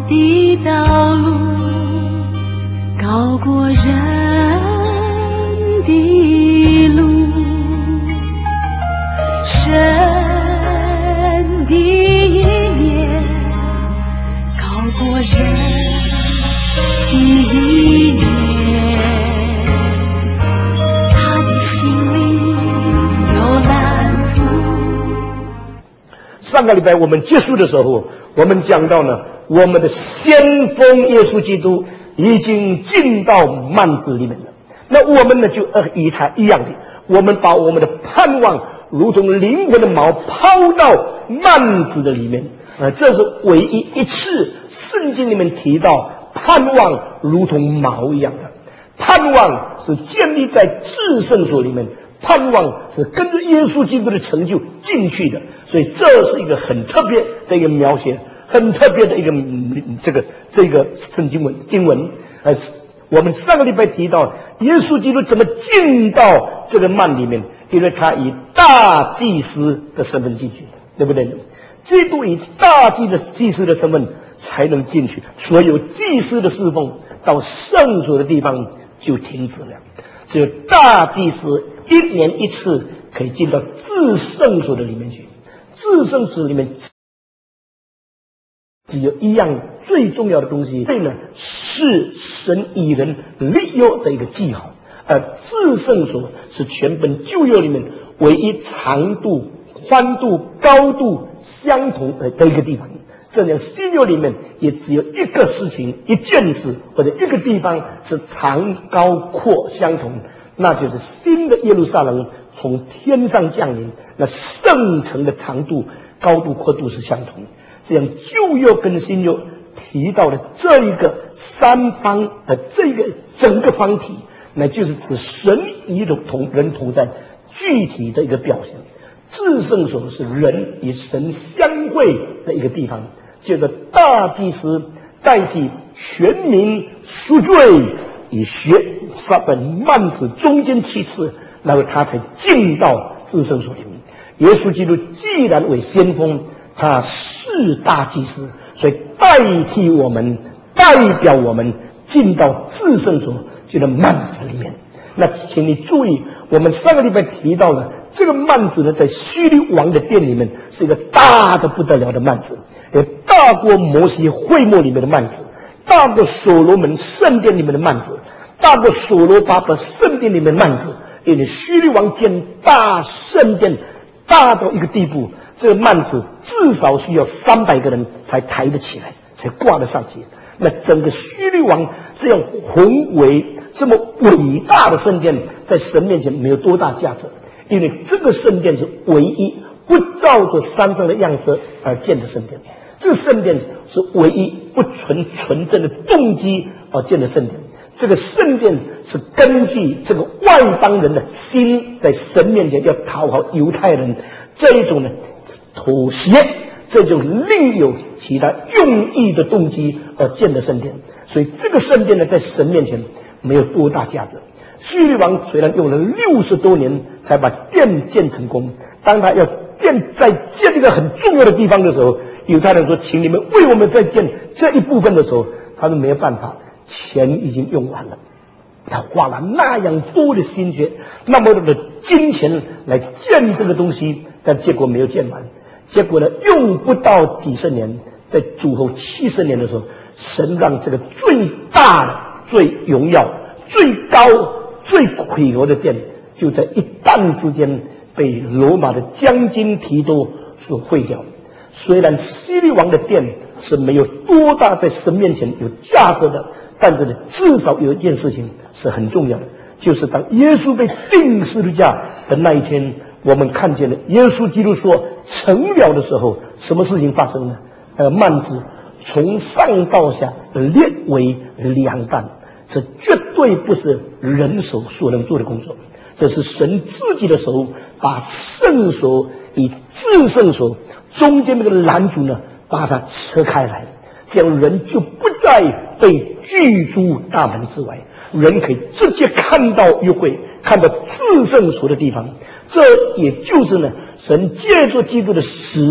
的道路高过人的路，神的意念高过人的意念，他的心里有蓝图。 上个礼拜我们结束的时候，我们讲到呢，我们的先锋耶稣基督已经进到幔子里面了。那我们呢，就与他一样的，我们把我们的盼望如同灵魂的锚抛到幔子的里面。这是唯一一次圣经里面提到盼望如同锚一样的。盼望是建立在至圣所里面，盼望是跟着耶稣基督的成就进去的。所以这是一个很特别的一个描写，很特别的一个这个圣经文。我们上个礼拜提到耶稣基督怎么进到这个幔里面，因为他以大祭司的身份进去，对不对？基督以大祭司的身份才能进去，所有祭司的侍奉到圣所的地方就停止了。只有大祭司一年一次可以进到至圣所的里面去。至圣所里面只有一样最重要的东西，对呢，是神以人立约的一个记号。而至圣所是全本旧约里面唯一长度、宽度、高度相同的一个地方。这样新约里面也只有一个事情、一件事或者一个地方是长高阔相同，那就是新的耶路撒冷从天上降临，那圣城的长度、高度、阔度是相同。这样旧约跟新约提到的这一个三方的这个整个方体，那就是指神与人同在具体的一个表现。至圣所是人与神相会的一个地方，借着大祭司代替全民赎罪，以血撒在幔子中间7次，然后他才进到至圣所里面。耶稣基督既然为先锋，他是大祭司，所以代替我们，代表我们进到至圣所，进到幔子里面。那请你注意，我们上个礼拜提到了这个幔子呢，在希律王的殿里面是一个大的不得了的幔子，也大过摩西会幕里面的幔子，大过所罗门圣殿里面的幔子，大过所罗巴伯圣殿里面的幔子。因为希律王建大圣殿大到一个地步，这个幔子至少需要300个人才抬得起来，才挂得上去。那整个希律王这样宏伟、这么伟大的圣殿，在神面前没有多大价值，因为这个圣殿是唯一不照着山上的样式而建的圣殿，这个圣殿是唯一不纯正的动机而建的圣殿。这个圣殿是根据这个外邦人的心，在神面前要讨好犹太人这一种呢妥协，这种另有其他用意的动机而建的圣殿。所以这个圣殿呢，在神面前没有多大价值。希律王虽然用了60多年才把殿建成功，当他要再建一个很重要的地方的时候，犹太人说请你们为我们再建这一部分的时候，他们没有办法，钱已经用完了。他花了那样多的心血，那么多的金钱来建这个东西，但结果没有建完。结果呢，用不到几十年，在主后70年的时候，神让这个最大的、最荣耀、最高、最魁峨的殿，就在一旦之间被罗马的将军提多所毁掉。虽然希律王的殿是没有多大在神面前有价值的，但是呢，至少有一件事情是很重要的，就是当耶稣被钉十字架的那一天，我们看见了耶稣基督说成了的时候，什么事情发生呢？幔子从上到下裂为2半，这绝对不是人手所能做的工作，这是神自己的手把圣所与至圣所中间那个拦阻呢，把它扯开来，这样人就不再被拒诸大门之外，人可以直接看到约会，看到至圣所的地方。这也就是呢，神借着基督的死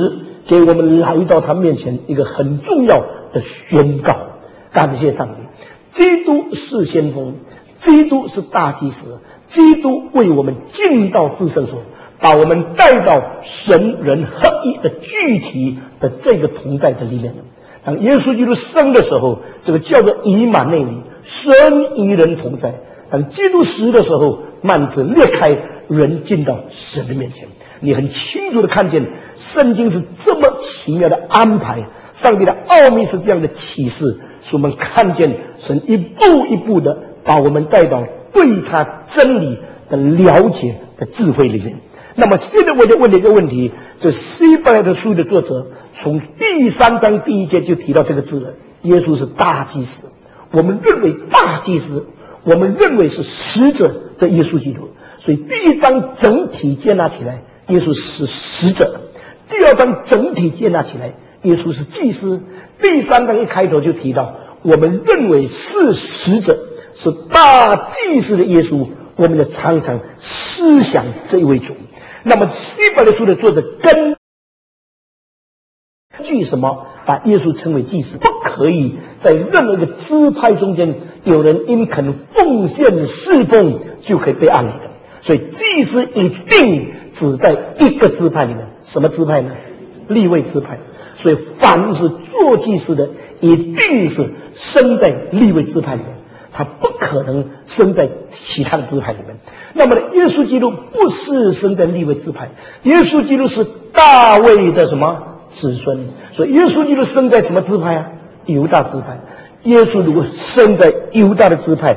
给我们来到他面前一个很重要的宣告。感谢上帝，基督是先锋，基督是大祭司，基督为我们进到至圣所，把我们带到神人合一的具体的这个同在的里面。当耶稣基督生的时候，这个叫做以马内利，神与人同在。当基督死的时候，幔子裂开，人进到神的面前。你很清楚的看见圣经是这么奇妙的安排，上帝的奥秘是这样的启示，使我们看见神一步一步的把我们带到对他真理的了解的智慧里面。那么现在我就问了一个问题，这希伯来的书的作者从第3章第1节就提到这个字了，耶稣是大祭司。我们认为大祭司，我们认为是使者的耶稣基督，所以第1章整体接纳起来，耶稣是使者；第2章整体接纳起来，耶稣是祭司；第3章一开头就提到，我们认为是使者，是大祭司的耶稣，我们就常常思想这一位主。那么希伯来书的作者根据什么把耶稣称为祭司？不可以在任何一个支派中间有人因肯奉献侍奉就可以被按理的，所以祭司一定只在一个支派里面。什么支派呢？利未支派。所以凡是做祭司的一定是生在利未支派里面，他不可能生在其他的支派里面。那么耶稣基督不是生在利未支派，耶稣基督是大卫的什么子孙？所以耶稣基督生在什么支派啊？犹大支派。耶稣如果生在犹大的支派，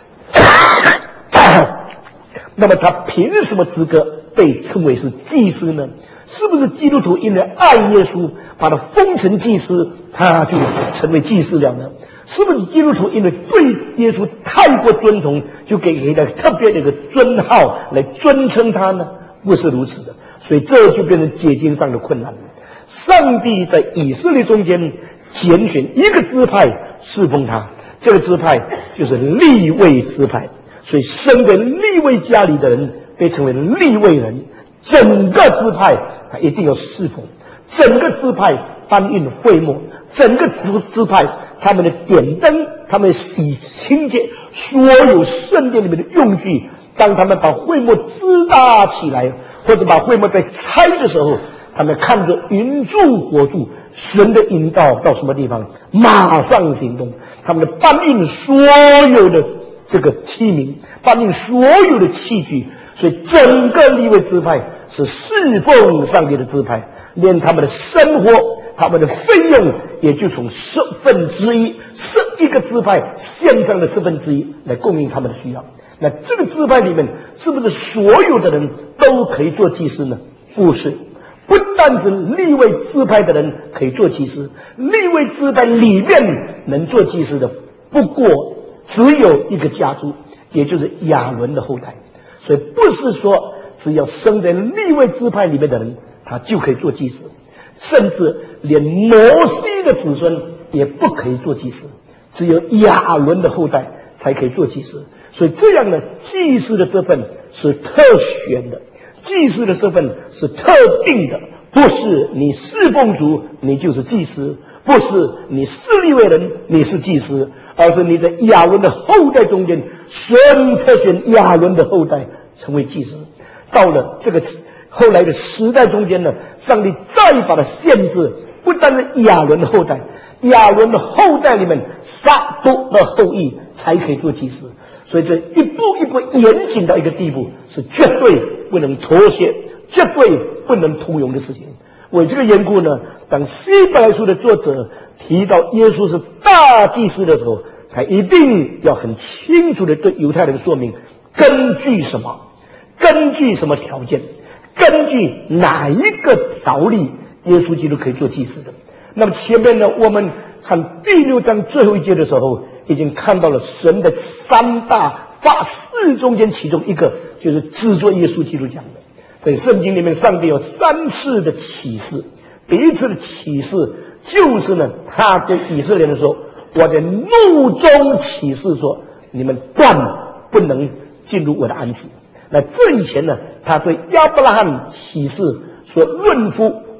那么他凭什么资格被称为是祭司呢？是不是基督徒因为爱耶稣，把他封成祭司，他就成为祭司了呢？是不是基督徒因为对耶稣太过尊崇，就给他特别的一个尊号来尊称他呢？不是如此的，所以这就变成解经上的困难了。上帝在以色列中间拣选一个支派侍奉他，这个支派就是利未支派，所以生在利未家里的人被称为利未人。整个支派他一定要侍奉，整个支派搬运会幕，整个支派他们的点灯，他们洗清洁所有圣殿里面的用具。当他们把会幕支搭起来，或者把会幕在拆的时候，他们看着云柱火柱，神的引导到什么地方，马上行动。他们搬运所有的这个器皿，搬运所有的器具。所以整个利未支派是侍奉上帝的支派，连他们的生活，他们的费用也就从1/10，一个支派献上的1/10来供应他们的需要。那这个支派里面是不是所有的人都可以做祭司呢？不是，不但是利未支派的人可以做祭司，利未支派里面能做祭司的不过只有一个家族，也就是亚伦的后代。所以不是说只要生在利未支派里面的人他就可以做祭司，甚至连摩西的子孙也不可以做祭司，只有亚伦的后代才可以做祭司。所以这样的祭司的身份是特选的，祭司的身份是特定的，不是你侍奉主你就是祭司，不是你是利未人你是祭司，而是你在亚伦的后代中间，神特选亚伦的后代成为祭司。到了这个后来的时代中间呢，上帝再把它限制，不但是亚伦的后代，亚伦的后代里面撒督的后裔才可以做祭司。所以这一步一步严谨到一个地步，是绝对不能妥协，绝对不能通融的事情。为这个缘故呢，当希伯来书的作者提到耶稣是大祭司的时候，他一定要很清楚的对犹太人说明，根据什么，根据什么条件，根据哪一个条例耶稣基督可以做祭司的。那么前面呢，我们看第6章最后一节的时候，已经看到了神的3大法事中间其中一个就是制作耶稣基督讲的。所以圣经里面上帝有3次的启示，第一次的启示就是呢，他对以色列人说，我在怒中启示说，你们断不能进入我的安息。那这以前呢，他对亚伯拉罕启示说，论夫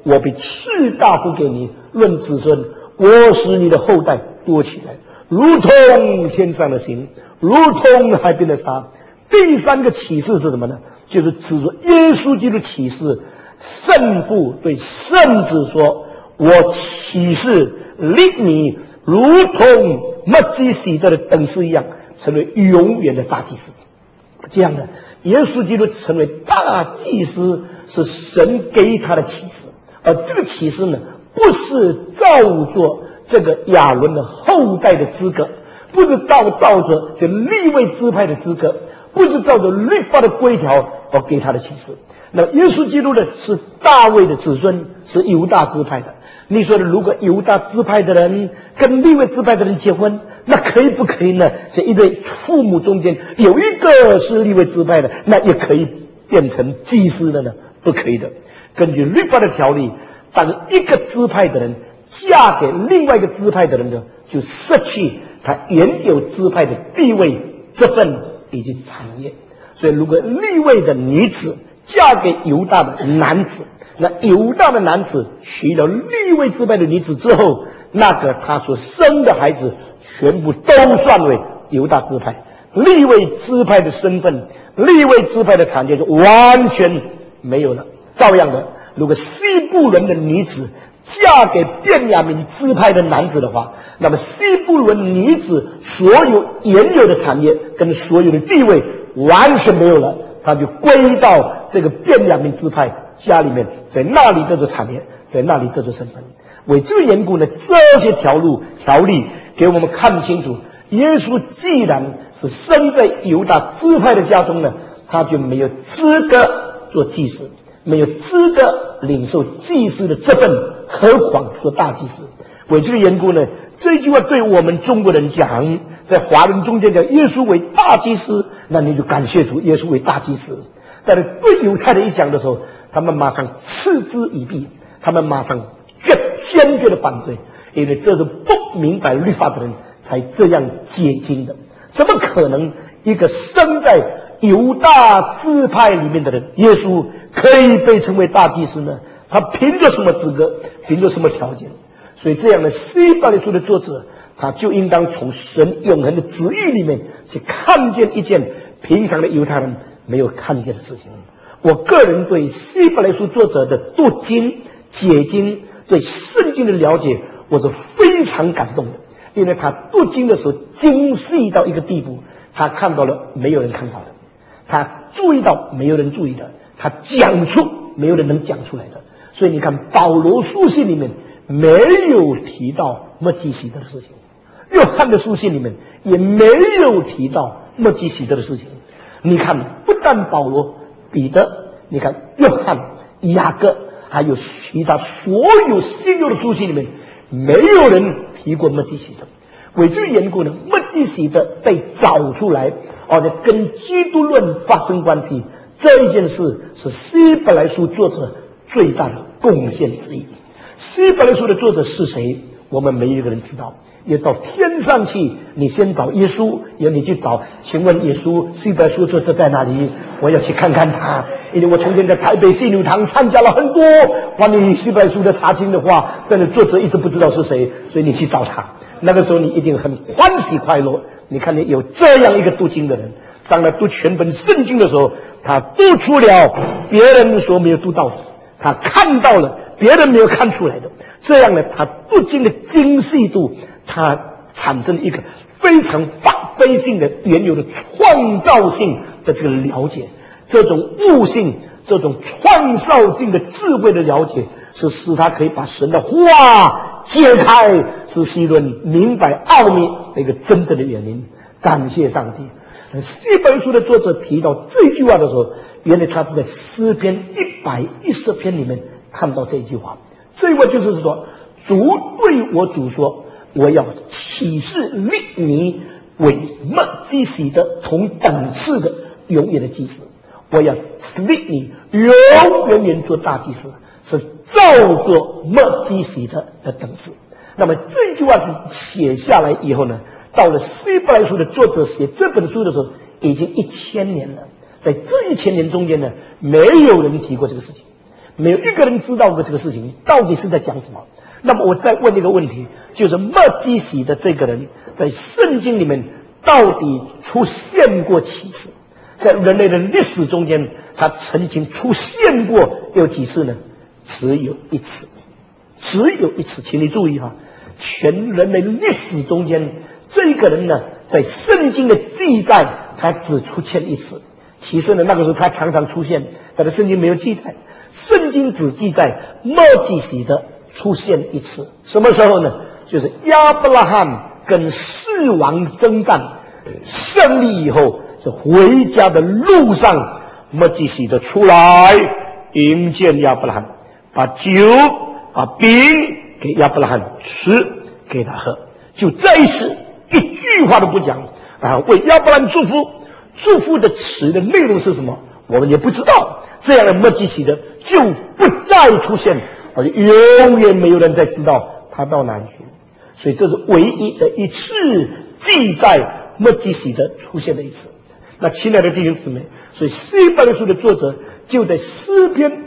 我必赐大福给你，论子孙，我使你的后代多起来，如同天上的星，如同海边的沙。第三个启示是什么呢？就是指着耶稣基督启示，圣父对圣子说，我启示立你如同麦基洗德的等次一样，成为永远的大祭司。这样的耶稣基督成为大祭司是神给他的启示，而这个启示呢，不是照着这个亚伦的后代的资格，不是照着这利未支派的资格，不是照着律法的规条而给他的启示。那耶稣基督呢，是大卫的子孙，是犹大支派的。你说的，如果犹大支派的人跟利未支派的人结婚，那可以不可以呢？是一对父母中间有一个是利未支派的，那也可以变成祭司的呢？不可以的。根据律法的条例，当一个支派的人嫁给另外一个支派的人呢，就失去他原有支派的地位、这份以及产业。所以如果利未的女子嫁给犹大的男子，那犹大的男子娶了利未支派的女子之后，那个他所生的孩子全部都算为犹大支派，利未支派的身份，利未支派的产业就完全没有了。照样的，如果西布伦的女子嫁给便雅悯支派的男子的话，那么西布伦女子所有原有的产业跟所有的地位完全没有了，他就归到这个便雅悯支派家里面，在那里得着产业，在那里得着身份。为这个缘故呢，这些条例给我们看清楚，耶稣既然是生在犹大支派的家中呢，他就没有资格做祭司，没有资格领受祭司的这份，何况做大祭司。为这个缘故呢，这句话对我们中国人讲，在华人中间讲耶稣为大祭司，那你就感谢主，耶稣为大祭司。但是对犹太人一讲的时候，他们马上嗤之以鼻，他们马上坚决的反对，因为这是不明白律法的人才这样解经的。怎么可能一个生在犹大支派里面的人，耶稣可以被称为大祭司呢？他凭着什么资格，凭着什么条件？所以这样的希伯来书的作者，他就应当从神永恒的旨意里面去看见一件平常的犹太人没有看见的事情。我个人对希伯来书作者的读经解经，对圣经的了解，我是非常感动的。因为他读经的时候精细到一个地步，他看到了没有人看到的，他注意到没有人注意的，他讲出没有人能讲出来的。所以你看保罗书信里面没有提到麦基洗德的事情，约翰的书信里面也没有提到麦基洗德的事情。你看不但保罗、彼得，你看约翰、雅各，还有其他所有新约的书信里面没有人提过麦基洗德。为这个缘故呢，麦基洗德被找出来，跟基督论发生关系，这一件事是希伯来书作者最大的贡献之一。希伯来书的作者是谁？我们没有一个人知道。也到天上去，你先找耶稣，然后你去找，请问耶稣希伯来书作者在哪里？我要去看看他。因为我从前在台北信女堂参加了很多关于希伯来书的查经的话，但是作者一直不知道是谁，所以你去找他。那个时候你一定很欢喜快乐。你看见有这样一个读经的人，当他读全本圣经的时候，他读出了别人所没有读到的，他看到了别人没有看出来的。这样呢，他读经的精细度，他产生一个非常发挥性的原有的创造性的这个了解。这种悟性，这种创造性的智慧的了解，是使他可以把神的话揭开，使希伦明白奥秘的一个真正的原因。感谢上帝。希伯来书的作者提到这句话的时候，原来他是在诗篇110篇里面看到这句话。这句话就是说，主对我主说，我要启示立你为麦基洗德同等次的永远的祭司，我要立你永远做大祭司，是照着麦基洗德的等次。那么这句话写下来以后呢，到了希伯来书的作者写这本书的时候，已经1000年了。在这1000年中间呢，没有人提过这个事情， 没有一个人知道过这个事情到底是在讲什么。那么我再问一个问题，就是末基洗的这个人在圣经里面到底出现过几次？在人类的历史中间，他曾经出现过有几次呢？只有一次，只有一次。请你注意哈，全人类历史中间，这个人呢，在圣经的记载，他只出现一次。其实呢，那个时候他常常出现，但是圣经没有记载。圣经只记载末基洗德出现一次，什么时候呢？就是亚伯拉罕跟四王征战胜利以后，是回家的路上，末基洗德出来迎接亚伯拉罕，把酒把饼给亚伯拉罕吃，给他喝，就这一次一句话都不讲啊，为亚伯拉罕祝福。祝福的词的内容是什么？我们也不知道。这样的末基洗德就不再出现，而且永远没有人再知道他到哪里去。所以这是唯一的一次记载末基洗德出现的一次。那亲爱的弟兄姊妹，所以希伯来书的作者就在诗篇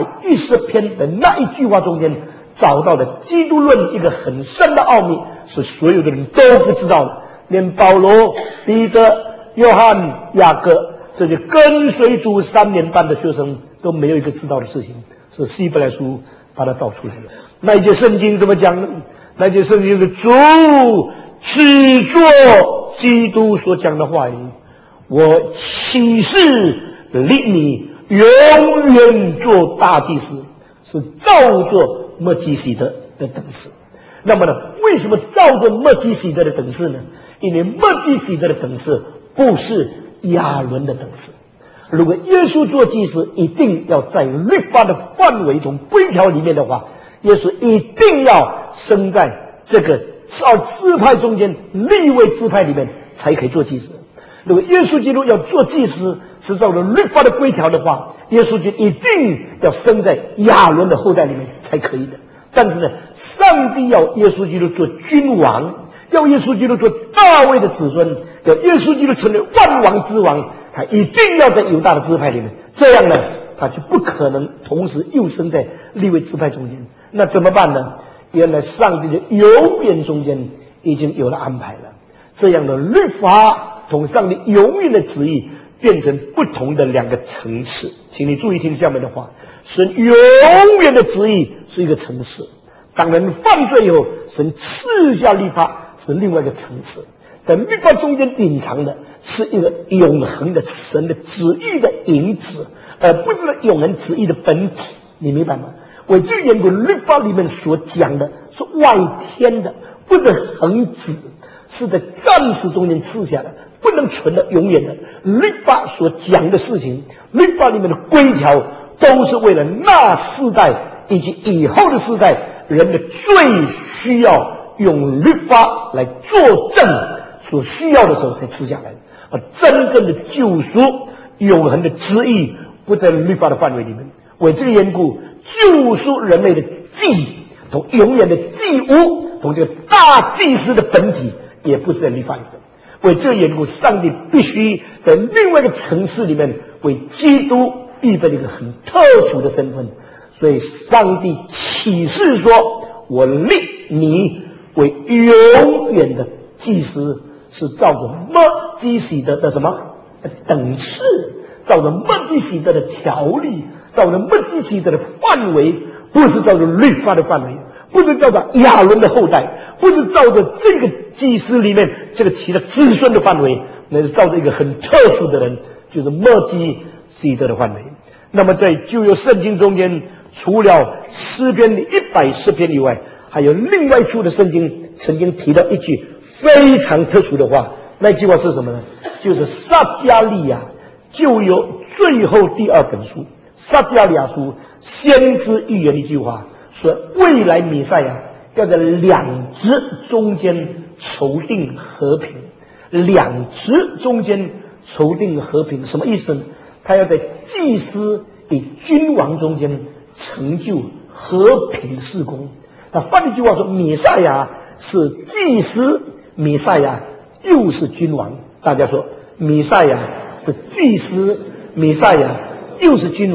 110篇的那一句话中间找到了基督论一个很深的奥秘，是所有的人都不知道的，连保罗、彼得、约翰、雅各这些跟随主3年半的学生都没有一个知道的事情，是希伯来书把它找出来了。那一节圣经怎么讲呢？那一节圣经的主只做基督所讲的话语，我启示立你永远做大祭司，是照着末基洗德的等式。那么呢，为什么照着末基洗德的等式呢？因为末基洗德的等式不是亚伦的等式。如果耶稣做祭司一定要在律法的范围中规条里面的话，耶稣一定要生在这个支派中间利未支派里面才可以做祭司。如果耶稣基督要做祭司是照着律法的规条的话，耶稣就一定要生在亚伦的后代里面才可以的。但是呢，上帝要耶稣基督做君王，要耶稣基督做大卫的子孙，要耶稣基督成为万王之王，他一定要在犹大的支派里面，这样呢，他就不可能同时又生在利未支派中间。那怎么办呢？原来上帝的永远中间已经有了安排了，这样的律法同上帝永远的旨意变成不同的2个层次。请你注意听下面的话，神永远的旨意是一个层次，当人犯罪以后，神赐下律法是另外一个层次，在律法中间隐藏的是一个永恒的神的旨意的影子，而不是永恒旨意的本体。你明白吗？为这个缘故，律法里面所讲的是外天的，不是恒指，是在暂时中间赐下的，不能存的永远的。律法所讲的事情，律法里面的规条，都是为了那世代以及以后的世代人的最需要用律法来作证所需要的时候才赐下来。而真正的救赎永恒的旨意不在律法的范围里面。为这个缘故，救赎人类的祭同永远的祭物同这个大祭司的本体也不是在律法里面。为这个缘故，上帝必须在另外一个层次里面为基督预备了一个很特殊的身份。所以上帝启示说，我立你为永远的祭司，是照着末基洗德的什么等次，照着末基洗德的条例，照着末基洗德的范围，不是照着律法的范围，不是照着亚伦的后代，不是照着这个祭司里面这个其他子孙的范围，那是照着一个很特殊的人，就是末基洗德的范围。那么在旧约圣经中间，除了诗篇的110篇以外，还有另外一处的圣经曾经提到一句非常特殊的话。那句话是什么呢？就是撒迦利亚旧约最后第2本书撒迦利亚书先知预言的一句话，说未来弥赛亚要在2支中间筹定和平。2支中间筹定和平什么意思呢？他要在祭司与君王中间成就和平事工。那换一句话说，弥赛亚是祭司，弥赛亚又是君王。大家说，弥赛亚是祭司，弥赛亚又是君王。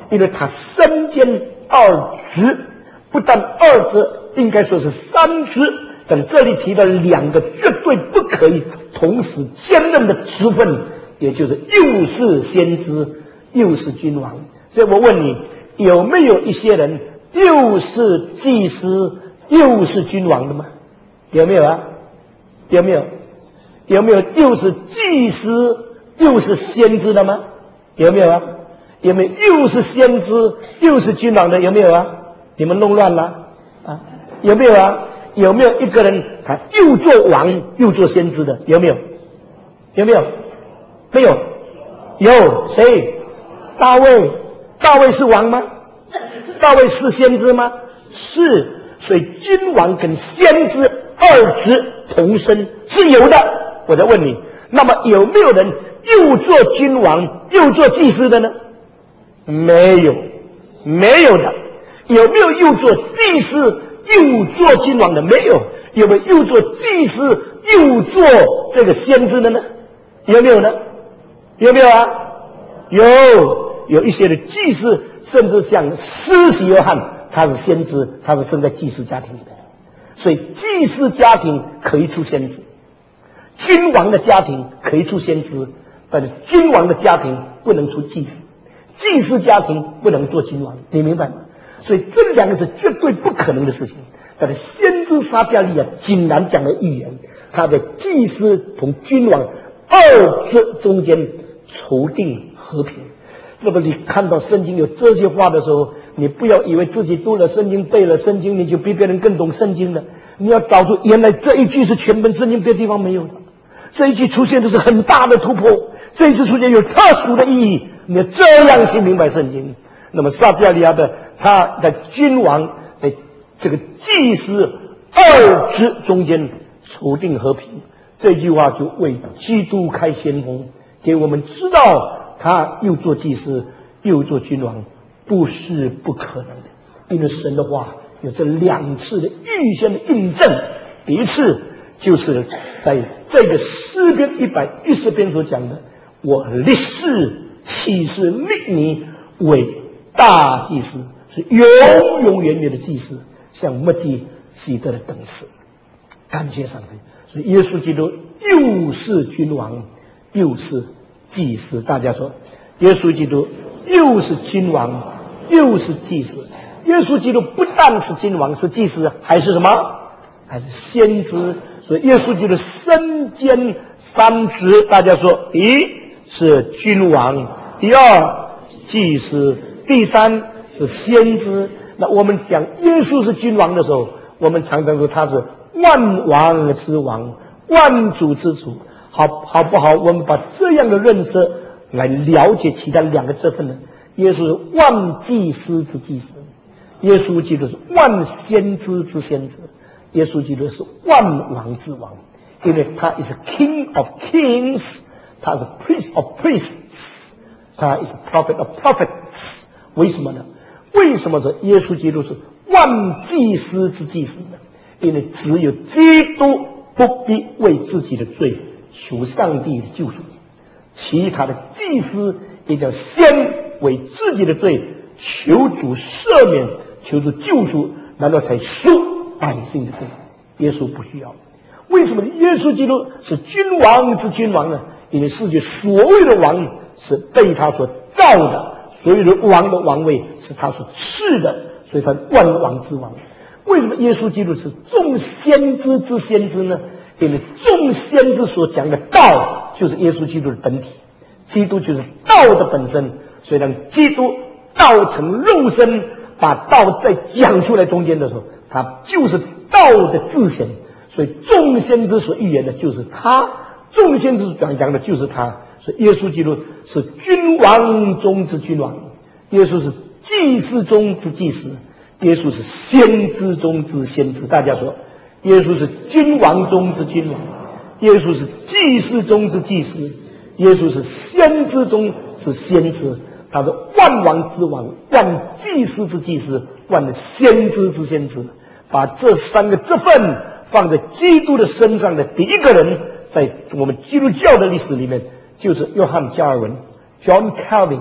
因为他身兼二职，不但二职，应该说是三职。但这里提到两个绝对不可以同时兼任的职分，也就是又是先知，又是君王。所以我问你，有没有一些人又是祭司，又是君王的吗？有没有啊？有没有？有没有又是祭司，又是先知的吗？有没有啊？有没有又是先知，又是君王的？有没有啊？你们弄乱了啊？有没有啊？有没有一个人他又做王又做先知的？有没有？有没有？没有。有谁？大卫。大卫是王吗？大卫是先知吗？是。所以君王跟先知二职同身是有的。我在问你，那么有没有人又做君王又做祭司的呢？没有，没有的。有没有又做祭司又做君王的？没有。有没有又做祭司又做这个先知的呢？有没有呢？有没有啊？有一些的祭司，甚至像施洗约翰，他是先知，他是生在祭司家庭里的。所以祭司家庭可以出先知，君王的家庭可以出先知，但是君王的家庭不能出祭司，祭司家庭不能做君王，你明白吗？所以这两个是绝对不可能的事情。但是先知撒迦利亚竟然讲了预言，他在祭司同君王二职中间筹定和平。那么你看到圣经有这些话的时候，你不要以为自己读了圣经背了圣经，你就比别人更懂圣经了。你要找出原来这一句是全本圣经别的地方没有的，这一句出现的是很大的突破，这一句出现有特殊的意义，你要这样去明白圣经。那么撒迦利亚的他的君王在这个祭司二职中间筹定和平，这句话就为基督开先锋，给我们知道他又做祭司又做君王不是不可能的。因为神的话有这两次的预先的印证。第一次就是在这个诗篇110篇所讲的，我立誓起誓立你为大祭司，是永永远远的祭司，像末基希德的等次。感谢上帝。所以耶稣基督又是君王又是祭司。大家说耶稣基督又是君王又是祭司。耶稣基督不但是君王是祭司，还是什么？还是先知。所以耶稣基督身兼三职。大家说，第一是君王，第二祭司，第三是先知。那我们讲耶稣是君王的时候，我们常常说他是万王之王，万主之主，好不好？我们把这样的认识来了解其他两个职分呢？耶稣是万祭司之祭司，耶稣基督是万先知之先知，耶稣基督是万王之王，因为他是 King of Kings， 他是 Priest of Priests， 他是 Prophet of Prophets。 为什么呢？为什么说耶稣基督是万祭司之祭司呢？因为只有基督不必为自己的罪求上帝的救赎，其他的祭司一定要先为自己的罪求主赦免，求主救赎，然后才赎百姓的罪。耶稣不需要。为什么耶稣基督是君王之君王呢？因为世界所有的王是被他所造的，所有的王的王位是他所赐的，所以他万王之王。为什么耶稣基督是众先知之先知呢？因为众先知所讲的道就是耶稣基督的本体，基督就是道的本身，所以让基督道成肉身，把道再讲出来中间的时候，他就是道的自显。所以众先知所预言的就是他，众先知所讲的就是他。所以耶稣基督是君王中之君王，耶稣是祭司中之祭司，耶稣是先知中之先知。大家说，耶稣是君王中之君王，耶稣是祭司中之祭司，耶稣是先知中之先知。他是万王之王，万祭司之祭司，万先知之先知。把这三个职分放在基督的身上的第一个人，在我们基督教的历史里面，就是约翰加尔文 John Calvin，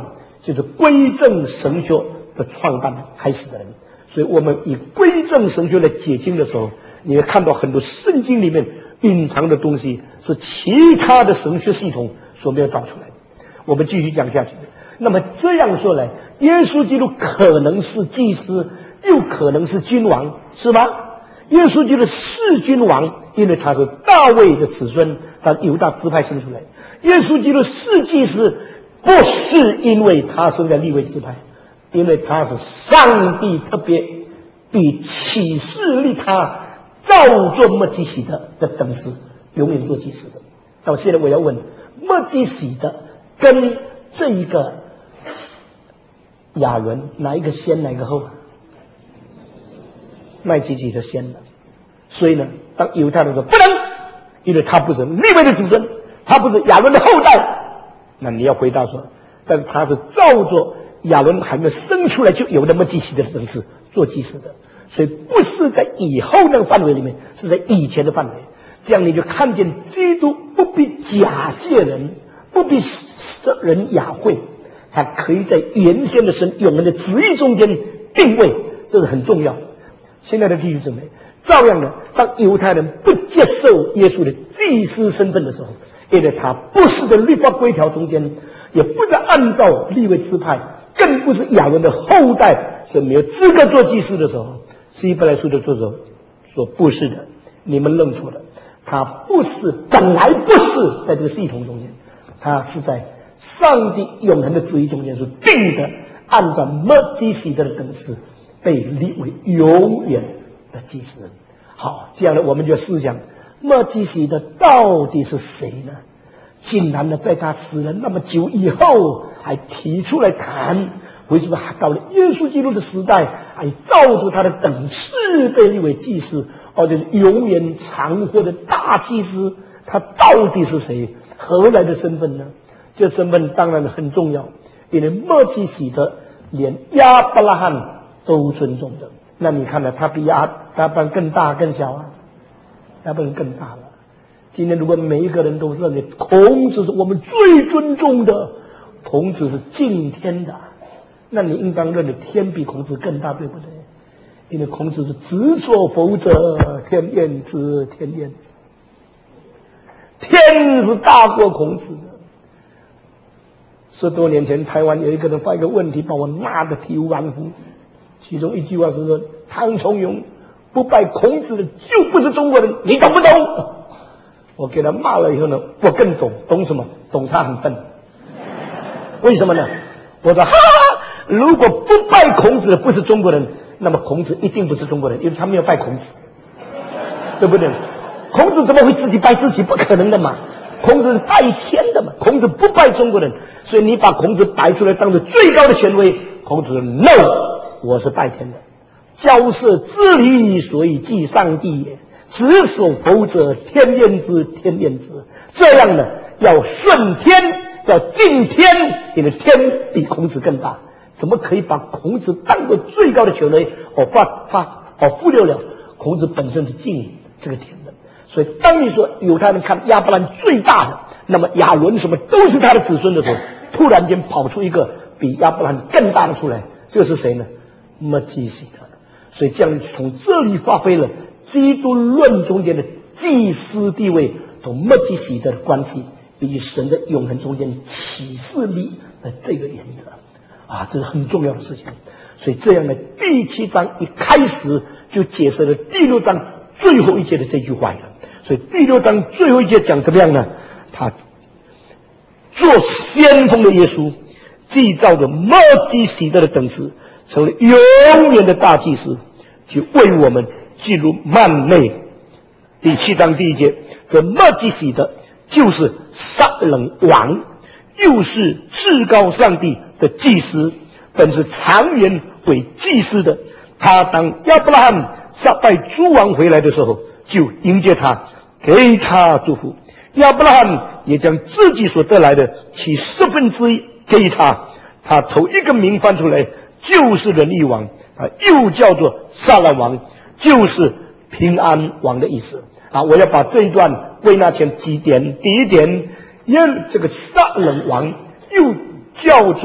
就是归正神学的创办开始的人。所以我们以归正神学来解经的时候，你会看到很多圣经里面隐藏的东西是其他的神学系统所没有找出来的。我们继续讲下去。那么这样说来，耶稣基督可能是祭司，又可能是君王，是吗？耶稣基督是君王，因为他是大卫的子孙，他是犹大支派生出来。耶稣基督是祭司，不是因为他生在利未支派，因为他是上帝特别以启示立他造作末基洗德的等式，永远做祭司的。到现在我要问，末基洗德跟这一个亚伦哪一个先哪一个后？麦基洗德先的。所以呢，当犹太人说不能，因为他不是利未的子孙，他不是亚伦的后代，那你要回答说，但他是照着亚伦还没有生出来就有的末基洗德的等式做祭司的，所以不是在以后那个范围里面，是在以前的范围。这样你就看见基督不必假借人，不必使人雅会，他可以在原先的神永恒的旨意中间定位，这是很重要。现在的弟兄姊妹，照样的，当犹太人不接受耶稣的祭司身份的时候，因为他不是在律法规条中间，也不是按照利未支派，更不是亚伦的后代，所以没有资格做祭司的时候，希伯来书的作者说不是的，你们认错了，他不是，本来不是在这个系统中间，他是在上帝永恒的旨意中间所定的，按照末基洗德的等式被立为永远的祭司。好，这样呢，我们就思想末基洗德到底是谁呢？竟然呢，在他死了那么久以后，还提出来谈，为什么还到了耶稣基督的时代，还照着他的等次被立为祭司，就是永远常活的大祭司？他到底是谁？何来的身份呢？这身份当然很重要，因为末基洗德连亚伯拉罕都尊重的。那你看呢？他比亚伯拉罕更大更小啊？亚伯拉罕更大了。今天如果每一个人都认为孔子是我们最尊重的，孔子是敬天的，那你应当认为天比孔子更大，对不对？因为孔子是子所否则，天厌之，天厌之。天是大过孔子的。10多年前，台湾有一个人发一个问题，把我骂得体无完肤。其中一句话是说：“唐崇荣不拜孔子的就不是中国人，你懂不懂？”我给他骂了以后呢，我更懂，懂什么？懂他很笨。为什么呢？我说：“哈哈，如果不拜孔子的不是中国人，那么孔子一定不是中国人，因为他没有拜孔子，对不对？孔子怎么会自己拜自己？不可能的嘛。孔子是拜天的嘛，孔子不拜中国人，所以你把孔子摆出来当做最高的权威。孔子说 ：“No， 我是拜天的。交涉之理，所以祭上帝也。子所否则，天厌之，天厌之。这样呢，要顺天，要敬天，因为天比孔子更大。怎么可以把孔子当做最高的权威？忽略了孔子本身是敬这个天的。所以当你说犹太人看亚伯兰最大的，那么亚伦什么都是他的子孙的时候，突然间跑出一个比亚伯兰更大的出来，这是谁呢？末基洗德。所以这样从这里发挥了基督论中间的祭司地位同末基洗德的关系，以及神的永恒中间启示力的这个原则啊，这是很重要的事情。所以这样的第7章一开始就解释了第6章最后一节的这句话了。所以第6章最后一节讲怎么样呢？他做先锋的耶稣，既照着末基洗德的等次，成为永远的大祭司，就为我们进入幔内。第7章第1节，这末基洗德就是撒冷王，又是至高上帝的祭司，本是长远为祭司的。他当亚伯拉罕杀败诸王回来的时候，就迎接他，给他祝福。亚伯拉罕也将自己所得来的其1/10给他，他头一个名翻出来就是仁义王，又叫做撒冷王，就是平安王的意思啊。我要把这一段归纳成几点。第一点，因这个撒冷王又叫做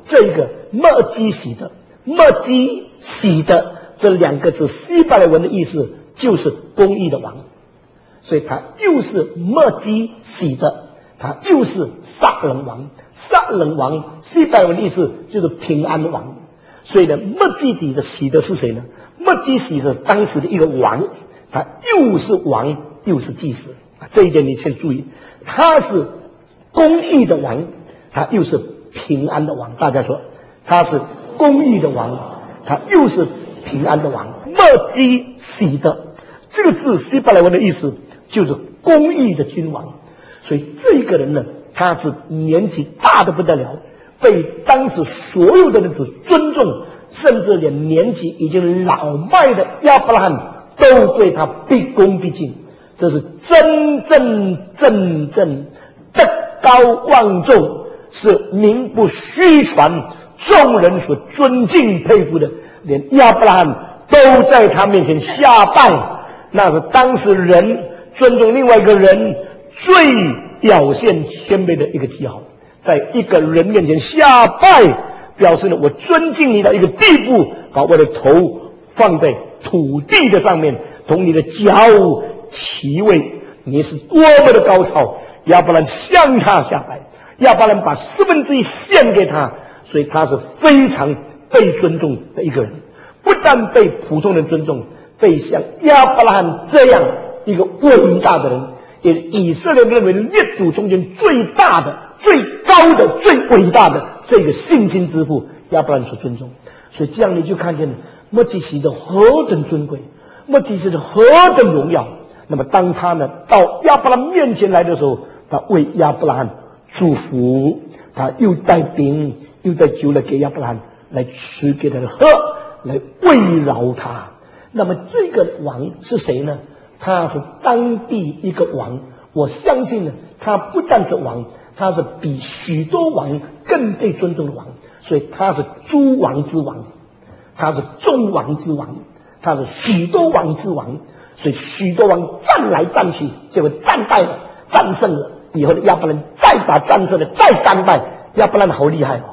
这个麦基洗德，麦基洗德这两个字希伯来文的意思就是公义的王，所以他又是麦基洗德，他又是撒冷王。撒冷王希伯来文的意思就是平安王，所以呢，麦基底的洗德是谁呢？麦基洗德当时的一个王，他又是王又是祭司，这一点你先注意，他是公义的王，他又是平安的王。大家说他是公义的王，他又是平安的王。麦基洗德这个字希伯来文的意思就是公义的君王，所以这个人呢，他是年纪大的不得了，被当时所有的人所尊重，甚至连年纪已经老迈的亚伯拉罕都对他毕恭毕敬。这是真正德高望重，是名不虚传，众人所尊敬佩服的，连亚伯拉罕都在他面前下拜。那是当时人尊重另外一个人最表现谦卑的一个记号，在一个人面前下拜，表示呢我尊敬你到一个地步，把我的头放在土地的上面，同你的脚齐位，你是多么的高超。亚伯兰向他下拜，亚伯兰把1/4献给他，所以他是非常被尊重的一个人。不但被普通人尊重，被像亚伯拉罕这样一个伟大的人，也以色列认为列祖中间最大的最高的最伟大的这个信心之父亚伯拉罕所尊重。所以这样你就看见麦基洗德何等尊贵，麦基洗德何等荣耀。那么当他呢到亚伯拉罕面前来的时候，他为亚伯拉罕祝福，他又带饼又带酒来给亚伯拉罕来吃，给他喝，来慰劳他。那么这个王是谁呢？他是当地一个王，我相信呢，他不但是王，他是比许多王更被尊重的王，所以他是诸王之王，他是众王之王，他是许多王之王。所以许多王战来战去，结果战败了，战胜了以后的亚伯兰再把战胜了，再战败。亚伯兰好厉害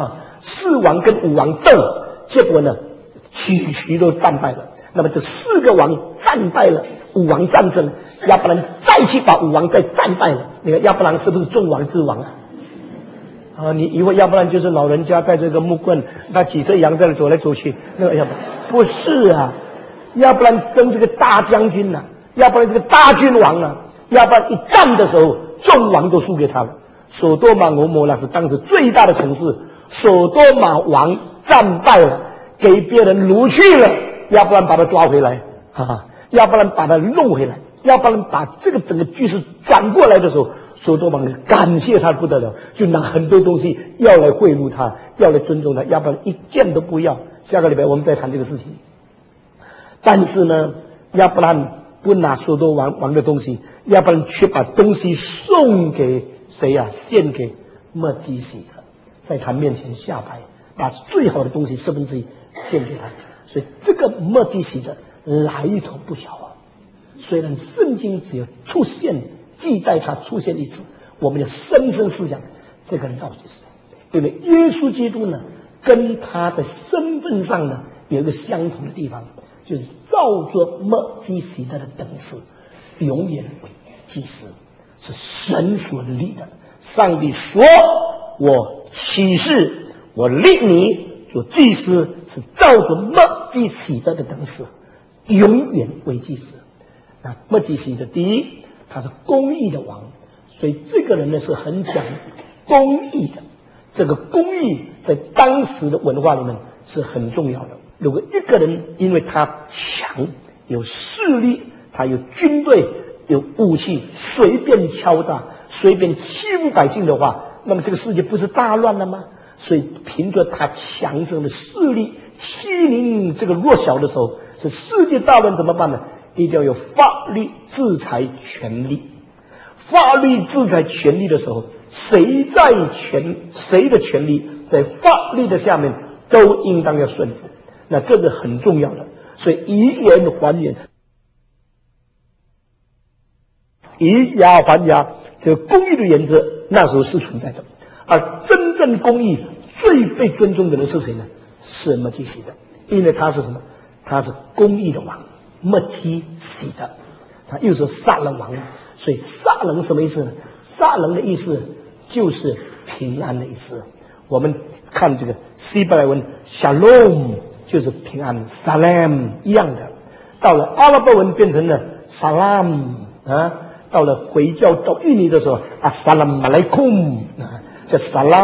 4王跟5王斗，结果呢许都战败了。那么这4个王战败了，5王战胜了，亚伯兰再去把5王再战败了。你看亚伯兰是不是众王之王你以为亚伯兰就是老人家带着个木棍，他几只羊在那走来走去？那个亚伯兰不是亚伯兰真是个大将军亚伯兰是个大君王亚伯兰一战的时候，众王都输给他了。索多玛俄摩拉是当时最大的城市，索多玛王战败了，给别人掳去了，亚伯兰把他抓回来亚伯兰把他弄回来，亚伯兰把这个整个局势转过来的时候，索多玛感谢他不得了，就拿很多东西要来贿赂他，要来尊重他。亚伯兰一件都不要。下个礼拜我们再谈这个事情。但是呢，亚伯兰不拿索多玛王的东西，亚伯兰却把东西送给谁献给麦基洗德，在他面前下拜，把最好的东西1/4献给他。所以这个麦基洗德来头不小虽然圣经只有出现记载他出现一次，我们要深深思想这个人到底是谁。因为耶稣基督呢，跟他的身份上呢有一个相同的地方，就是照着麦基洗德的等次，永远为祭司，是神所立的。上帝说我启示我立你做祭司，是照着麦基洗德的等次，永远为祭司。那麦基洗德第一，他是公义的王，所以这个人呢是很讲公义的。这个公义在当时的文化里面是很重要的。如果一个人因为他强有势力，他有军队有武器，随便敲诈随便欺负百姓的话，那么这个世界不是大乱了吗？所以凭着他强盛的势力欺凌这个弱小的时候，是世界大乱怎么办呢？一定要有法律制裁权利。法律制裁权利的时候，谁的权利在法律的下面都应当要顺服，那这个很重要的。所以以眼还眼，以牙还牙，这个公义的原则那时候是存在的。而真正公义最被尊重的人是谁呢？是末基洗德，因为他是什么？他是公义的王，末基洗德，他又是撒冷王，所以撒冷什么意思呢？撒冷的意思就是平安的意思。我们看这个希伯来文 Shalom 就是平安 ，Salam 一样的。到了阿拉伯文变成了 Salam 啊，到了回教到印尼的时候 Assalamu alaikum 啊，叫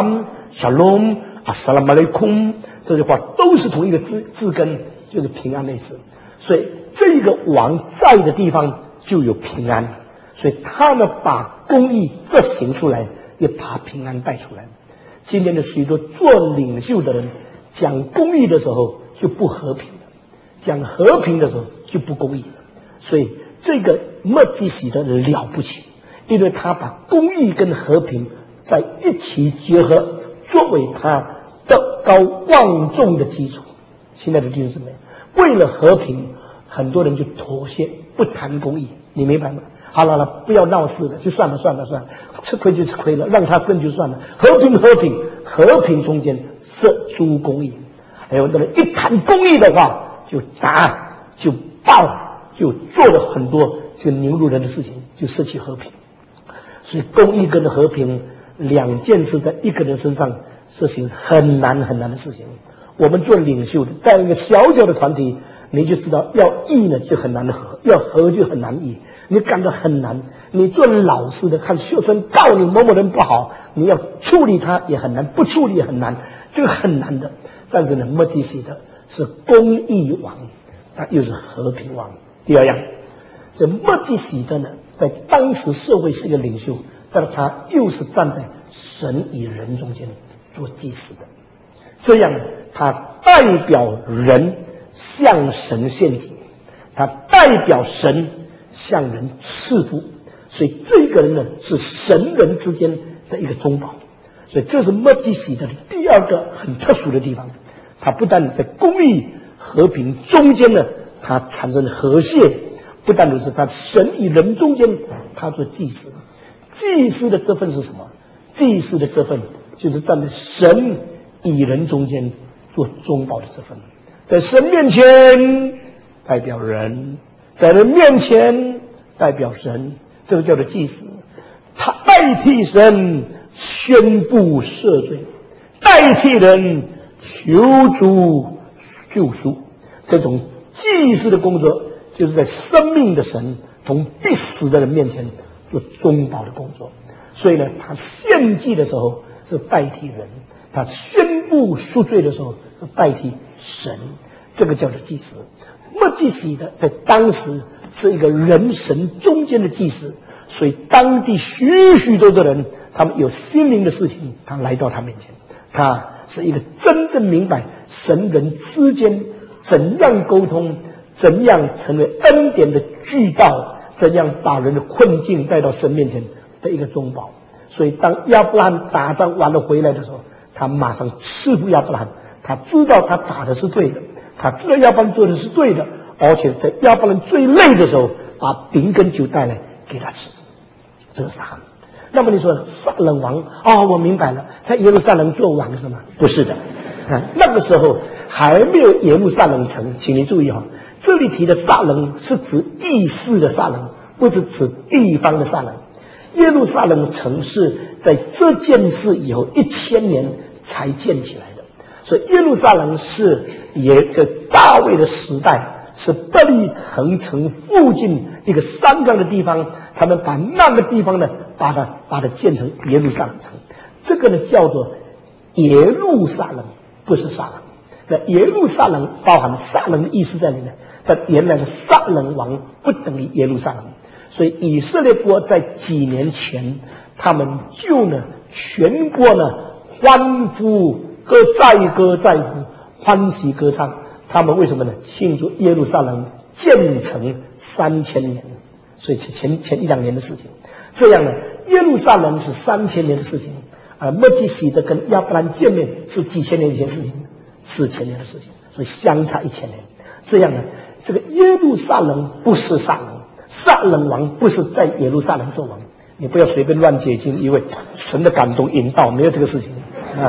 Salam、Shalom、Assalamu alaikum 这句话都是同一个字根，就是平安的意思。所以这个王在的地方就有平安，所以他们把公义执行出来，也把平安带出来。今天的许多做领袖的人讲公义的时候就不和平了，讲和平的时候就不公义了。所以这个末基洗德了不起，因为他把公义跟和平在一起结合，作为他德高望重的基础。亲爱的弟兄姊妹，为了和平，很多人就妥协，不谈公义，你明白吗？好了，不要闹事了，就算了，吃亏就吃亏了，让他胜就算了。和平中间是诸公义。还有的人一谈公义的话，就打，就爆，就做了很多这个凌辱人的事情，就失去和平。所以公义跟和平两件事在一个人身上实行很难的事情。我们做领袖的，带一个小小的团体，你就知道要义呢就很难的和，要和就很难义。你感到很难，你做老师的看学生告你某某人不好，你要处理他也很难，不处理也很难，这个很难的。但是呢，末基洗德是公义王，他又是和平王。第二样，这末基洗德呢，在当时社会是一个领袖，但是他又是站在神与人中间做祭司的，这样他代表人向神献祭，他代表神向人赐福，所以这个人呢是神人之间的一个中保。所以这是末基洗德的第二个很特殊的地方，他不但在公义和平中间呢，他产生和谐，不但如此，他神与人中间他做祭司。祭司的这份是什么？祭司的这份就是站在神与人中间做中保的这份，在神面前代表人，在人面前代表神，这个叫做祭司。他代替神宣布赦罪，代替人求主救赎。这种祭司的工作就是在生命的神同必死的人面前做中保的工作。所以呢，他献祭的时候是代替人，他宣布赎罪的时候是代替神，这个叫做祭司。末基洗德在当时是一个人神中间的祭司，所以当地许许多的人，他们有心灵的事情，他来到他面前，他是一个真正明白神人之间怎样沟通，怎样成为恩典的渠道，怎样把人的困境带到神面前的一个中保。所以当亚伯拉罕打仗完了回来的时候，他马上赐福亚伯拉罕，他知道他打的是对的，他知道亚伯拉罕做的是对的，而且在亚伯拉罕最累的时候，把饼跟酒带来给他吃。这是他。那么你说撒冷王我明白了，在耶路撒冷做王是吗？不是的，那个时候还没有耶路撒冷城，请你注意这里提的撒冷是指意识的撒冷，不是指地方的撒冷。耶路撒冷城是在这件事以后1000年才建起来的，所以耶路撒冷是在大卫的时代，是伯利恒城附近一个山上的地方，他们把那个地方呢，把它建成耶路撒冷城。这个呢叫做耶路撒冷，不是撒冷。那耶路撒冷包含撒冷的意思在里面，但原来的撒冷王不等于耶路撒冷。所以以色列国在几年前，他们就呢全国呢欢呼歌载舞，欢喜歌唱。他们为什么呢？庆祝耶路撒冷建成3000年，所以前1-2年的事情。这样呢，耶路撒冷是3000年的事情，末基洗德跟亚伯兰见面是几千年以前的事情，4000年的事情，所以相差1000年。这样呢，这个耶路撒冷不是撒冷，撒冷王不是在耶路撒冷做王。你不要随便乱解经，因为神的感动引导没有这个事情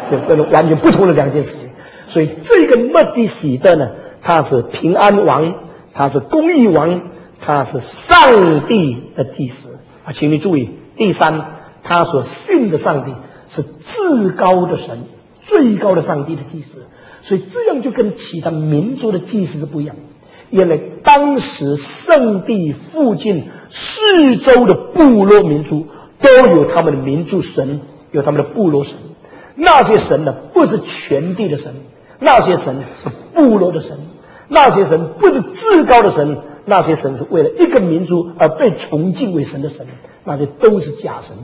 就跟完全不同的两件事情。所以这个麦基洗德呢，他是平安王，他是公义王，他是上帝的祭司啊，请你注意，第三，他所信的上帝是至高的神，最高的上帝的祭司，所以这样就跟其他民族的祭司是不一样。因为当时圣地附近四周的部落民族都有他们的民族神，有他们的部落神。那些神呢，不是全地的神，那些神是部落的神，那些神不是至高的神，那些神是为了一个民族而被崇敬为神的神，那些都是假神。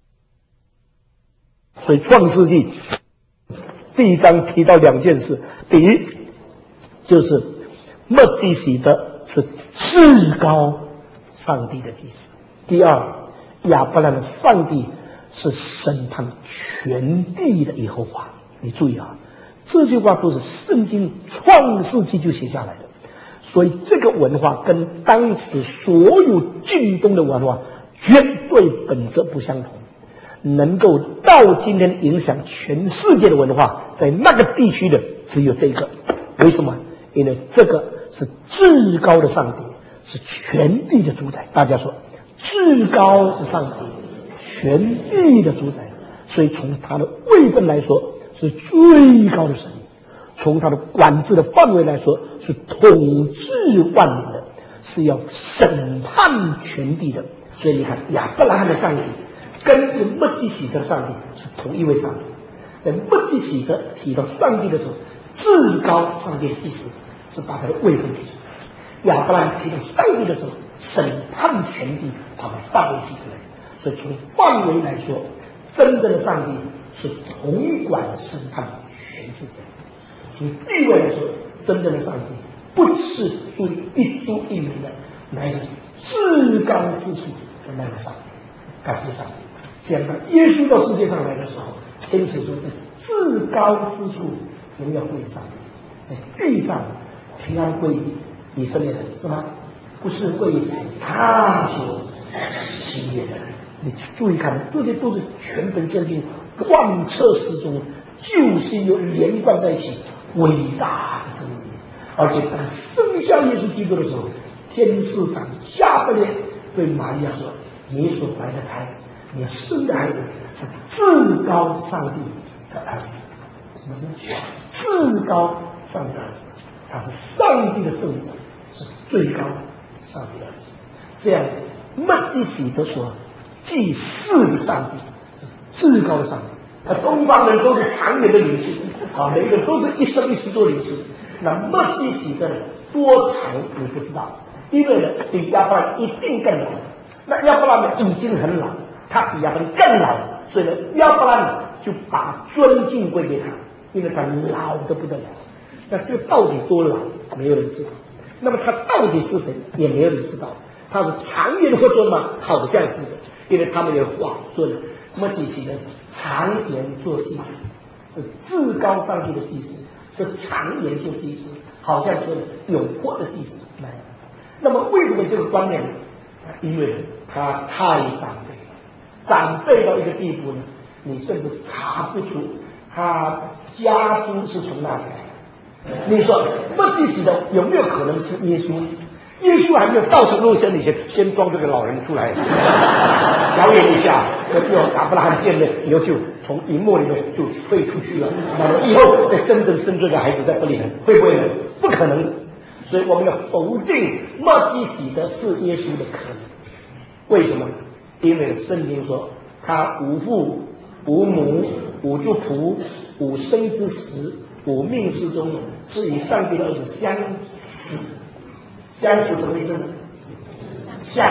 所以创世纪第1章提到2件事，第一就是麦基洗德是至高上帝的祭司，第二，亚伯兰的上帝是审判全地的耶和华。你注意啊，这句话都是圣经创世纪就写下来的，所以这个文化跟当时所有近东的文化绝对本质不相同。能够到今天影响全世界的文化，在那个地区的只有这个。为什么？因为这个是至高的上帝，是全地的主宰。大家说，至高是上帝，全地的主宰，所以从他的位分来说是最高的神，从他的管制的范围来说是统治万民的，是要审判全地的。所以你看，亚伯拉罕的上帝跟这个麦基洗德的上帝是同一位上帝。在麦基洗德提到上帝的时候，至高上帝的意思是把他的位分提出来；亚伯拉罕提到上帝的时候，审判全地，把范围提出来。所以从范围来说，真正的上帝是统管审判全世界。从地位来说，真正的上帝不是属于一族一民的，乃是至高之处的那个上帝。感谢上帝。这样当耶稣到世界上来的时候，天使说是至高之处荣耀归于上帝，在地上平安归于以色列人，是吗？不是归于他所喜悦的人。你注意看，这些都是全本圣经贯彻始终，就是有连贯在一起伟大的真理。而且当生下耶稣基督的时候，天使长加百列对玛利亚说：“你所怀的胎，你生的孩子是至高上帝的儿子。”什么是至高上帝的儿子？他是上帝的圣子，是最高上帝的儿子。这样，麦基洗德所祭祀的上帝是至高的上帝。东方人都是长远的领袖啊，每个都是一生一世做领袖。那麦基洗德多长你不知道，因为呢，比亚伯兰一定更老。那亚伯兰呢已经很老，他比亚伯兰更老，所以呢，亚伯兰就把尊敬归给他，因为他老得不得了。那这个到底多老，没有人知道。那么他到底是谁，也没有人知道。他是常年合作吗？好像是的，因为他们有话说的，麦基洗德常年做祭司，是至高上帝的祭司，是常年做祭司，好像说的永活的祭司。那么为什么这个观念呢？因为他太长辈了，长辈到一个地步呢，你甚至查不出他家族是从哪里来的。你说麦基洗德有没有可能是耶稣？耶稣还没有到处露身以前，先装这个老人出来表演一下，要亚伯拉罕见了以后就从荧幕里面就飞出去了。那么以后再真正生这个孩子在伯利恒，会不会呢？不可能。所以我们要否定麦基洗德是耶稣的可能。为什么？因为圣经说他无父无母无族谱无生之时无命之中，是与上帝的儿子相似。相似什么意思呢？像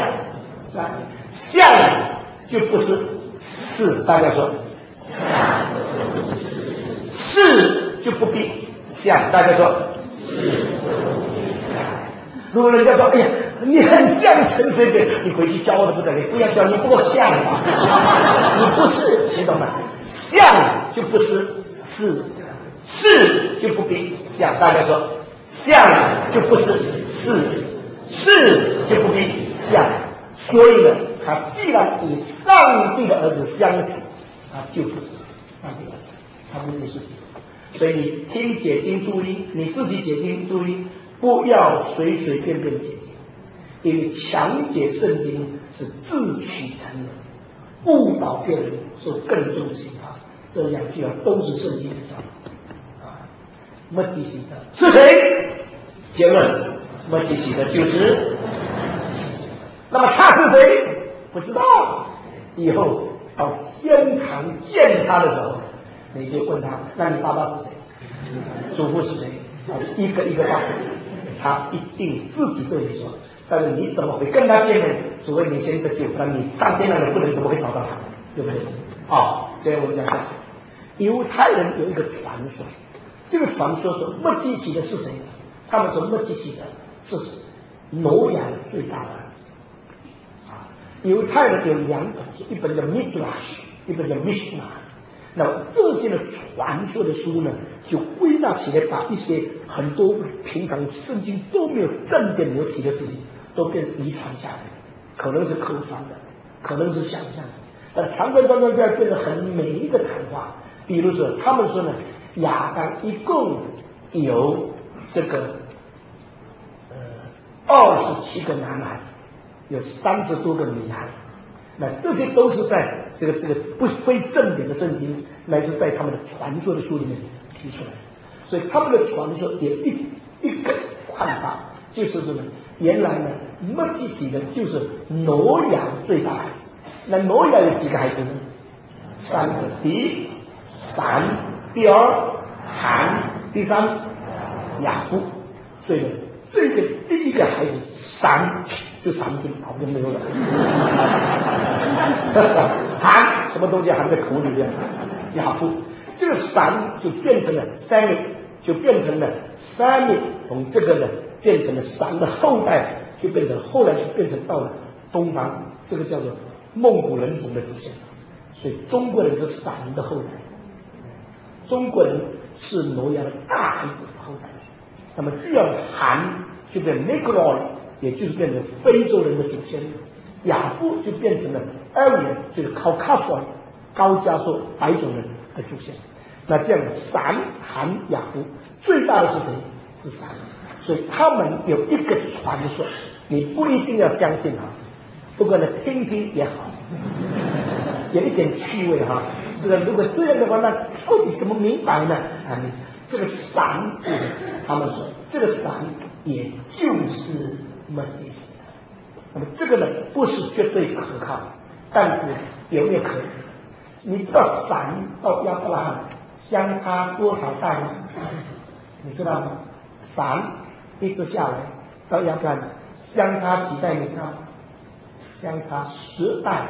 就不是是，大家说是就不必像，大家说如果人家说哎呀你很像陈水扁，你回去教的不得了，不要教，你不够像吧你不是，你懂吗？像就不是是就不必像，大家说像就不是是就不必像。所以呢，他既然与上帝的儿子相似，他就不是上帝的儿子。 他不解释。所以你听解经注意，你自己解经注意，不要随随便便解经，因为强解圣经是自取成人，误导别人受更重的刑罚。这两句都是圣经的教导啊。摩基洗德是谁？结论，摩基洗德就是。那么他是谁？不知道。以后到天堂见他的时候，你就问他：那你爸爸是谁？祖父是谁？一个一个告诉你，他一定自己对你说。但是你怎么会跟他见面？除非你先得救，那你上天堂的不能怎么会找到他？对不对？所以我们讲，犹太人有一个传说，这个传说说摩基洗德是谁？他们说摩基洗德是挪亚最大的儿子。犹太人有两本书，一本叫 Midrash， 一本叫 Mishnah。那这些的传说的书呢，就归纳起来，把一些很多平常圣经都没有正典没有提的事情，都变遗传下来，可能是口传的，可能是想象的，但传下来变得很美一个谈话。比如说，他们说呢，亚当一共有这个27个男孩。有30多个女孩，那这些都是在这个不非正典的圣经，乃是在他们的传说的书里面提出来的。所以他们的传说也一个看法，就是什么？原来呢，摩基洗德就是挪亚最大孩子。那挪亚有几个孩子呢？3个，第一闪，第二含，第三雅夫。所以呢，这个第一个孩子闪。就3天好就没有了。含什么东西含在口里面？雅夫，这个闪就变成了3，就变成了3，从这个呢变成了闪的后代，就变成后来就变成到了东方，这个叫做蒙古人种的出现。所以中国人是闪的后代，中国人是挪亚的大孩子的后代。那么第二含就变 Negroid，也就是变成非洲人的祖先。雅夫就变成了 Aryan， 就是 Caucasian 高加索白种人的祖先。那这样闪含雅夫最大的是谁？是闪。所以他们有一个传说，你不一定要相信哈，不过呢听听也好，有一点趣味哈。这个如果这样的话，那到底怎么明白呢？这个闪，他们说这个闪也就是摩基洗德。那么这个呢不是绝对可靠，但是有没有可能？你知道闪到亚伯拉罕相差多少代吗？你知道吗？闪一直下来到亚伯拉罕相差几代？你知道吗？相差10代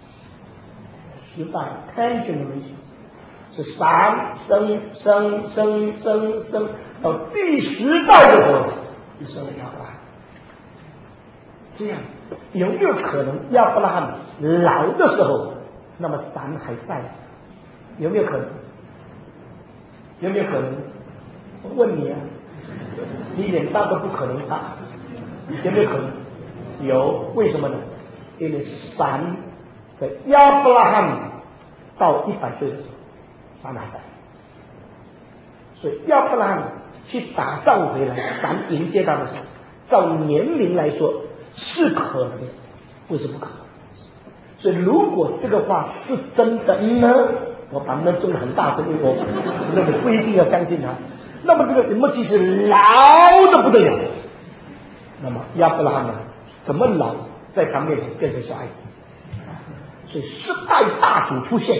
，10代 10 generations。是闪生到第10代的时候，就生了亚伯拉罕。这样有没有可能亚伯拉罕老的时候，那么闪还在？有没有可能？有没有可能？我问你啊，你脸大都不可能大，有没有可能？有，为什么呢？因为闪在亚伯拉罕到100岁的时候，闪还在，所以亚伯拉罕去打仗回来，闪迎接他的时候，照年龄来说是可能的，不是不可能。所以如果这个话是真的呢，我把那说得很大声，因为我认为不一定要相信他。那么这个摩基是老的不得了，那么亚伯拉罕呢，怎么老在他面前变成小孩子？所以10代大主出现，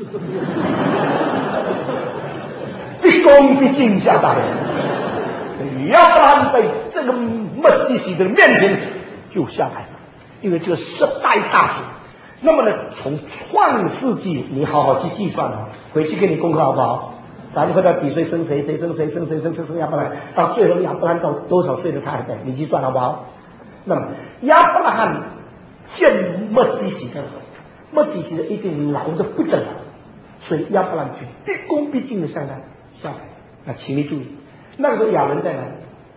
毕恭毕敬下拜。亚伯拉罕在这个摩基洗德面前就下拜了，因为这个10代大主。那么呢，从创世纪你好好去计算啊，回去给你功课好不好？闪回到几岁生谁，谁生谁，生亚伯拉罕，到最后亚伯拉罕到多少岁了他还在，你计算好不好？那么亚伯拉罕见摩基洗德，摩基洗德一定老得不得了，所以亚伯拉罕去毕恭毕敬的向他下拜。那请你注意，那个时候亚伦在哪里？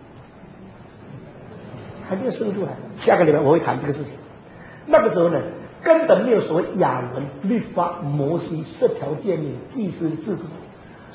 还没有生出来。下个礼拜我会谈这个事情。那个时候呢，根本没有所谓亚伦律法、摩西10条诫命、祭司制度，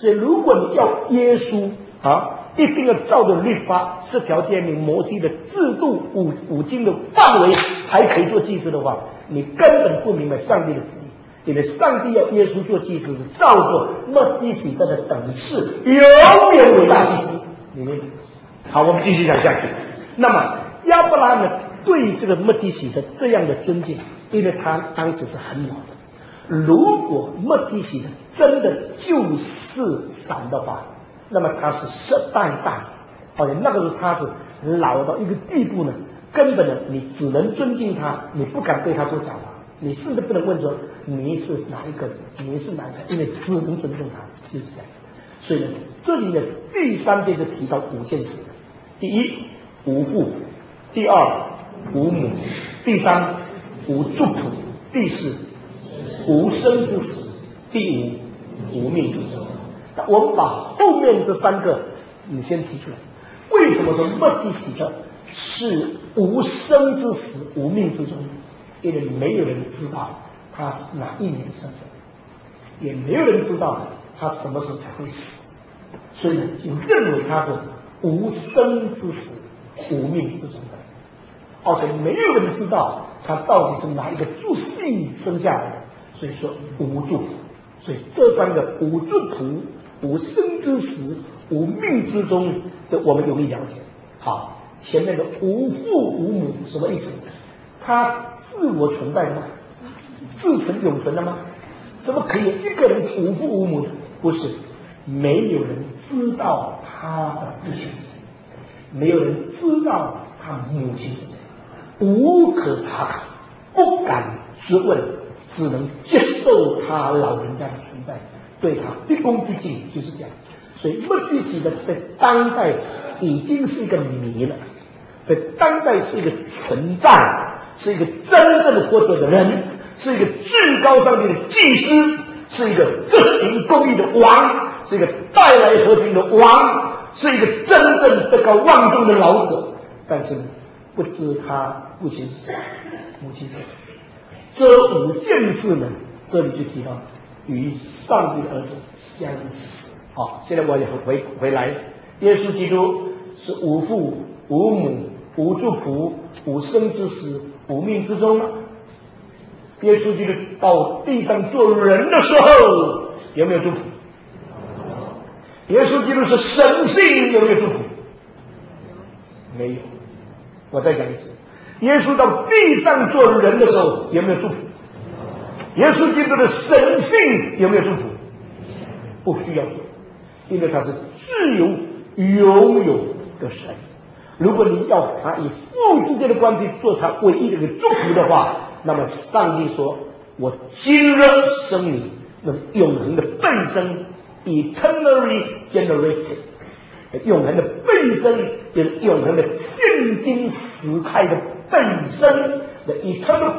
所以如果你要耶稣一定要照着律法10条诫命摩西的制度五经的范围还可以做祭司的话，你根本不明白上帝的旨意。因为上帝要耶稣做祭司是照着麦基洗德的等次，永远为大祭司。你明白？好，我们继续讲下去。那么亚伯拉罕呢，对这个麦基洗德这样的尊敬，因为他当时是很老的。如果麦基洗德真的就是神的话，那么他是10代大子，那个时候他是老到一个地步呢，根本呢你只能尊敬他，你不敢对他多讲话，你甚至不能问说你是哪一个，你是哪一个，因为只能尊重他，就是这样。所以呢，这里呢第3节就提到5件事：第一，无父；第2，无母；第3，无族谱；第4，无生之死；第5，无命之中。我们把后面这3个你先提出来。为什么说麦基洗德是无生之死无命之中？因为没有人知道他是哪一年生的，也没有人知道他什么时候才会死，所以呢就认为他是无生之死无命之中的，而且没有人知道他到底是哪一个族系生下来的，所以说无族谱。所以这3个无族谱、无生之死、无命之中，这我们容易了解。好，前面的无父无母什么意思？他自我存在的吗？自存永存的吗？怎么可以一个人是无父无母的？不是，没有人知道他的父亲是谁，没有人知道他母亲是谁，无可查考，不敢质问，只能接受他老人家的存在，对他毕恭毕敬，就是这样。所以麦基洗德在当代已经是一个谜了，在当代是一个存在，是一个真正活着的人，是一个至高上帝的祭司，是一个执行公义的王，是一个带来和平的王，是一个真正德高望重的老者。但是不知他父亲是谁，母亲是谁。这5件事呢，这里就提到与上帝的儿子相似。好，现在我也回来，耶稣基督是无父无母无族谱无生之死无命之中吗？耶稣基督到地上做人的时候有没有族谱？耶稣基督是神性，有没有族谱？没有。我再讲一次，耶稣到地上做人的时候有没有族谱？耶稣基督的神性有没有族谱？不需要，因为他是自由拥有的神。如果你要他以父之间的关系做他唯一的一个祝福的话，那么上帝说：“我今日生你，那永恒的倍生 ，eternally generated， 永恒的倍生就是永恒的现今时态的倍生的 eternal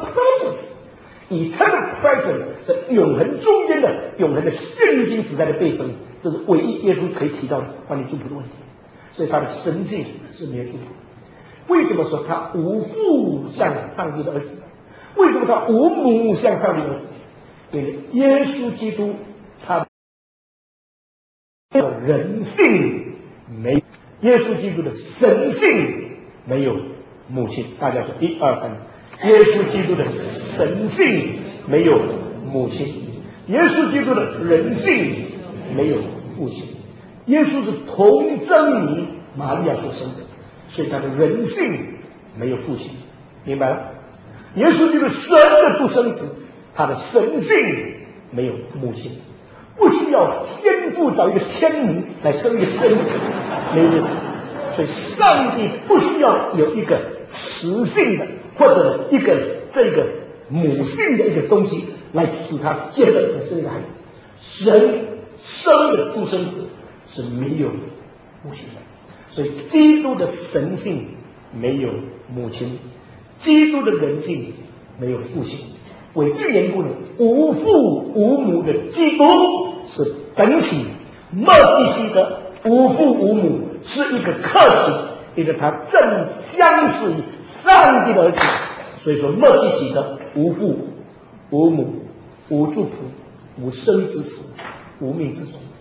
presence。”eternal presence 在永恒中间的永恒的现今时代的倍生，这是唯一耶稣可以提到的关于祝福的问题。所以他的神性是没有祝福。为什么说他无父像上帝的儿子？为什么他无母像上帝的儿子？因为耶稣基督他的人性没有，耶稣基督的神性没有母亲。大家说1、2、3。耶稣基督的神性没有母亲，耶稣基督的人性没有父亲。耶稣是童贞女玛利亚所生的，所以他的人性没有父亲，明白了？耶稣基督神的独生子，他的神性没有母亲，不需要天父找一个天母来生一个天子，没有意思。所以上帝不需要有一个雌性的或者一个这个母性的一个东西来使他接着生一个孩子。神生的独生子是没有母亲的，所以基督的神性没有母亲，基督的人性没有父亲。为这个缘故呢，无父无母的基督是本体，麦基洗德无父无母是一个客体，因为他正相似于上帝的儿子。所以说麦基洗德无父无母无族谱无生之始无命之中。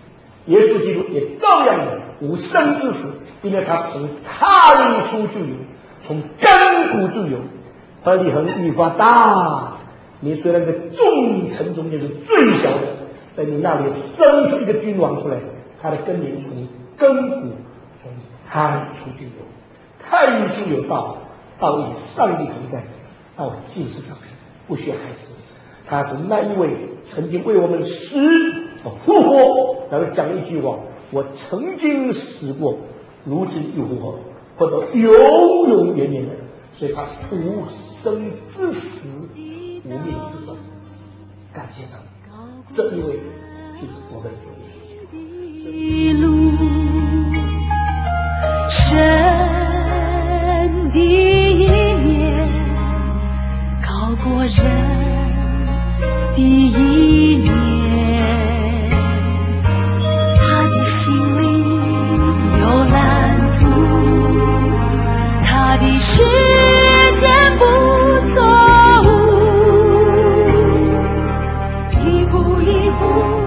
耶稣基督也照样的无生之死，因为他从太初就有，从亘古就有。何里恒一发大，你虽然在众臣中间是最小的，在你那里生出一个君王出来，他的根源从亘古，从太初就有，太初有道，道与上帝同在，道就是上帝，不需孩子。他是那一位曾经为我们死复活，然后讲一句话：我曾经死过，如今又复活，活到永永远远的。所以他是无生之始，无命之终。感谢上帝，这一位就是我们的主耶稣。 一路神的一面高过人的一面，他的心里有蓝图，他的时间不错误，一步一步